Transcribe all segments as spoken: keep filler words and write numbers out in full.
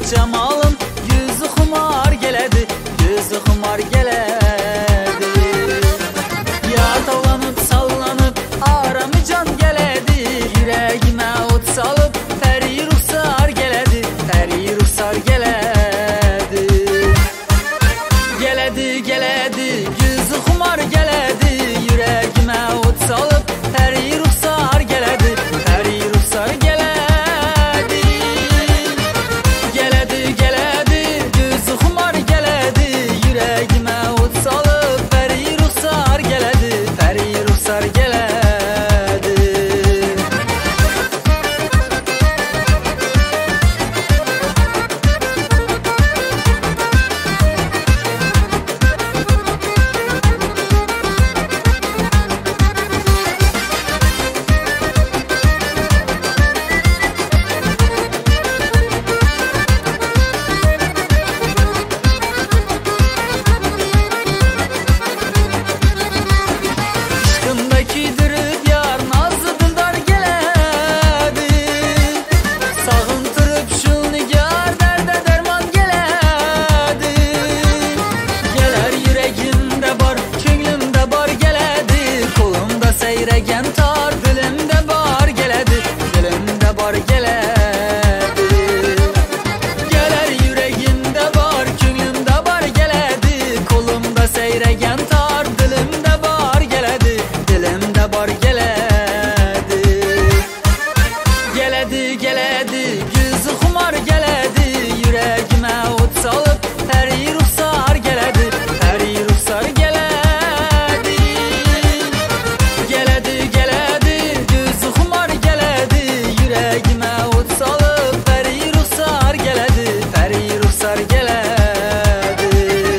cemalın yüzü xumar gələdi, yüzü xumar gələdi. Yar talanıb sallanıb aramı can gələdi, yüreğime ot salıb pəri ruxsar gələdi, pəri ruxsar gələdi. Gələdi, gələdi, yüzü xumar gələdi, yüreğime ot salıb pəri ruxsar gələdi, pəri ruxsar gələdi. Gələdi, gələdi, yüzü xumar gələdi, yüreğime ot salıb pəri ruxsar gələdi, pəri ruxsar gələdi. Seyregen tar dilimde bar gələdi, dilimde bar gələdi. Gələr yüreğimdə bar, könlümdə bar gələdi, kolumda seyregen tar dilimde bar gələdi, dilimde bar gələdi. Gələdi, gələdi, yüzü xumar gələdi, yüreğime ot salıb pəri ruxsar gələdi, pəri ruxsar gələdi. Yüreğime ot salıb pəri ruxsar gələdi, pəri ruxsar gələdi.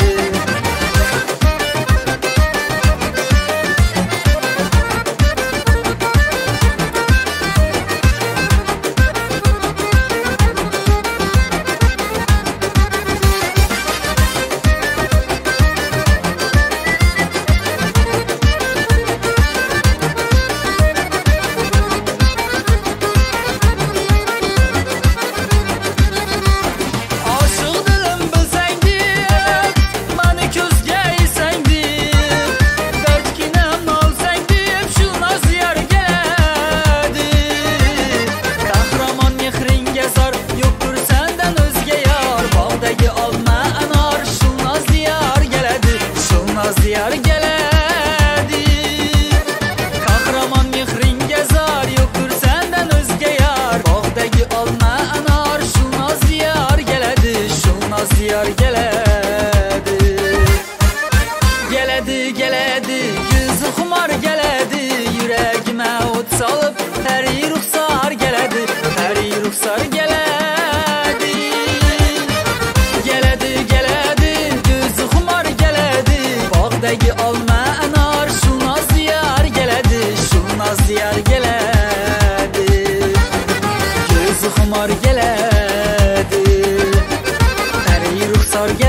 Ziyar gələdi, kahraman mehrin gezar, yoktur senden özge yar. Bağdaki alma anar, şuna ziyar gələdi, şuna ziyar gələdi. Gələdi, gələdi, yüzü xumar gələdi, yüreğime ot salıb pəri ruxsar gələdi, pəri ruxsar gələdi. Gələdi, gələdi, yüzü xumar gələdi, bağdaki alma anar, şuna ziyar gələdi, şuna ziyar gələdi. Gözü xumar gələdi, pəri ruxsar gələdi.